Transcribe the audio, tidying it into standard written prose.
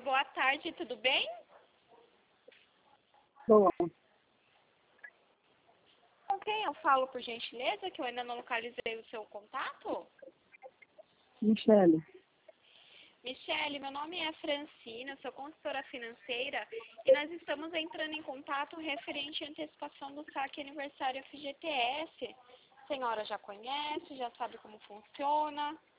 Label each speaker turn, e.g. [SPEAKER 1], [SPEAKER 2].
[SPEAKER 1] boa tarde, tudo bem?
[SPEAKER 2] Boa.
[SPEAKER 1] Com quem eu falo, por gentileza, que eu ainda não localizei o seu contato?
[SPEAKER 2] Michele.
[SPEAKER 1] Michele, meu nome é Francina, sou consultora financeira e nós estamos entrando em contato referente à antecipação do saque aniversário FGTS. A senhora já conhece, já sabe como funciona?